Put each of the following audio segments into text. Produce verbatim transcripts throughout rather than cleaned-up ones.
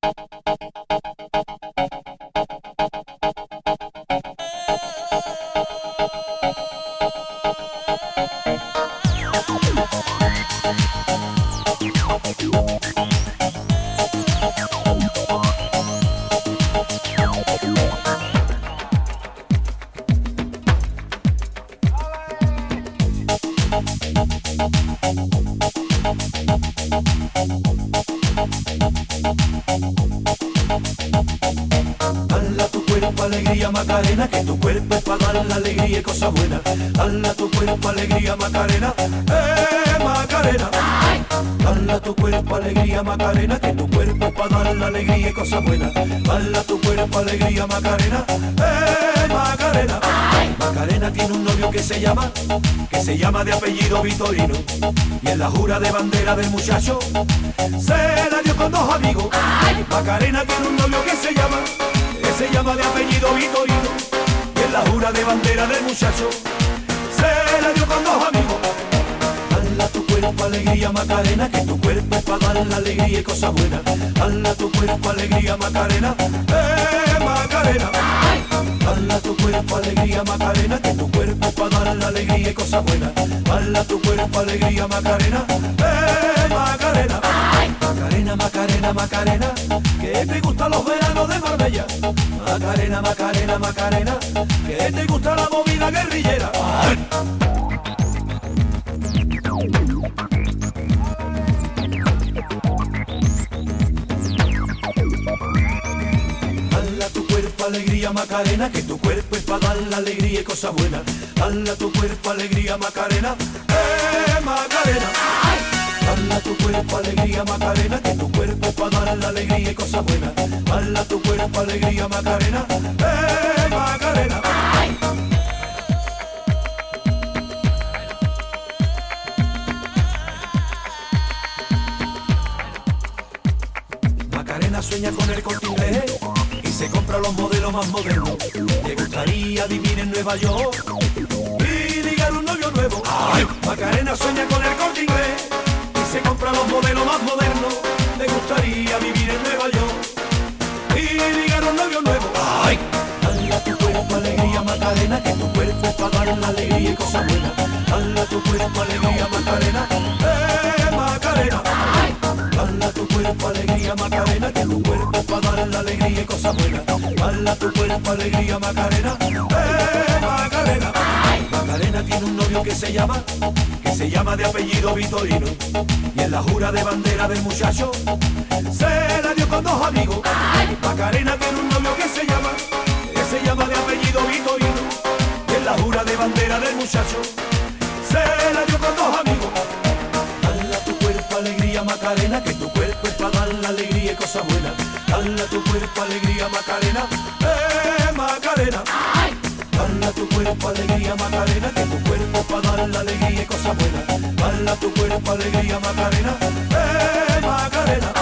Dala tu cuerpo alegría Macarena, que tu cuerpo es para dar la alegría y cosas buenas. Dala tu cuerpo alegría Macarena, eh Macarena. Dala tu cuerpo alegría Macarena, que tu cuerpo es para dar la alegría y cosas buenas. Dala tu cuerpo alegría Macarena, eh Macarena. Macarena tiene un novio que se llama, que se llama de apellido Vitorino, y en la jura de bandera del muchacho se la dio con dos amigos. Macarena tiene un novio que se llama, que se llama de apellido Vitorino, y en la jura de bandera del muchacho se la dio con dos amigos. Dala tu cuerpo alegría Macarena, que tu cuerpo es para dar la alegría y cosas buenas. Dala tu cuerpo alegría Macarena, eh Macarena. Dala tu cuerpo alegría Macarena, que tu cuerpo es para dar la alegría y cosas buenas. Dala tu cuerpo alegría Macarena, eh Macarena. Macarena, Macarena, Macarena, que te gustan los veranos de Marbella. Macarena, Macarena, Macarena, que te gusta la movida guerrillera. Dala tu cuerpo alegría Macarena, que tu cuerpo es para dar la alegría y cosas buenas. Dala tu cuerpo alegría Macarena, eh Macarena. Dala tu cuerpo alegría Macarena, que tu cuerpo es para dar la alegría y cosas buenas. Dala tu cuerpo alegría Macarena, eh Macarena. Macarena sueña con el Corte Inglés y se compra los modelos más modernos. Le gustaría vivir en Nueva York y ligar un novio nuevo. ¡Ay! Macarena sueña con el Corte Inglés y se compra los modelos más modernos. Le gustaría vivir en Nueva York y ligar un novio nuevo. ¡Ay! Dala tu cuerpo alegría Macarena, que tu cuerpo es para dar la alegría y cosas buenas. Dala tu cuerpo alegría Macarena, eh Macarena. Dala tu cuerpo alegría Macarena, que tu cuerpo es para dar la alegría y cosas buenas. Dala tu cuerpo alegría Macarena, eh Macarena. Macarena tiene un novio que se llama, que se llama de apellido Vitorino, y en la jura de bandera del muchacho se la dio con dos amigos. Macarena tiene un novio que se llama, que se llama de apellido Vitorino, y en la jura de bandera del muchacho se la dio con dos amigos. Dala tu cuerpo alegría Macarena, que tu cuerpo es para dar la alegría y cosas buenas. Dala tu cuerpo alegría Macarena, eh Macarena. Dala tu cuerpo alegría Macarena, que tu cuerpo es para dar la alegría y cosas buenas. Dala tu cuerpo alegría Macarena, eh Macarena.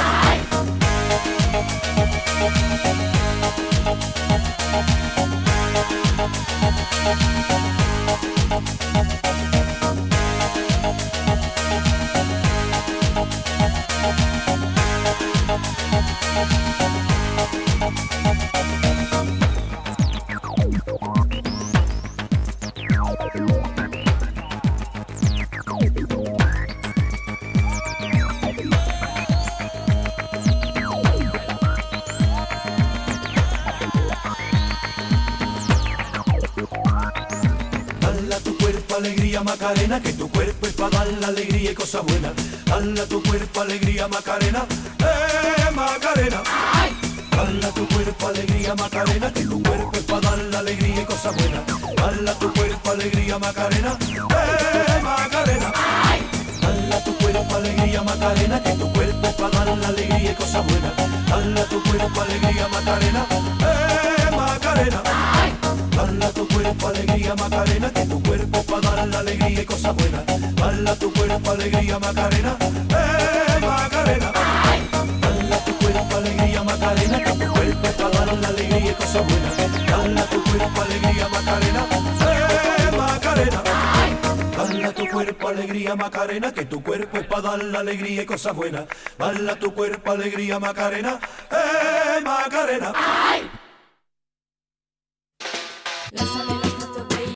Alegría Macarena, que tu cuerpo es para dar la alegría y cosas buenas. Dala tu cuerpo alegría Macarena, eh Macarena. Dala tu cuerpo alegría Macarena, que tu cuerpo es para dar la alegría y cosas buenas. Dala tu cuerpo alegría Macarena, eh Macarena. Dala tu cuerpo alegría Macarena, que tu cuerpo es para dar la alegría y cosas buenas. Dala tu cuerpo alegría Macarena, eh Macarena. Dala tu cuerpo alegría Macarena, que tu cuerpo es para dar la alegría y cosas buenas. Dala tu cuerpo alegría Macarena, eh Macarena. Dala tu cuerpo alegría Macarena, que tu cuerpo es para dar la alegría y cosas buenas. Dala tu cuerpo alegría Macarena, eh Macarena. Dala tu cuerpo alegría Macarena, que tu cuerpo es para dar la alegría y cosas buenas. Dala tu cuerpo alegría Macarena, ¡Eh, Macarena!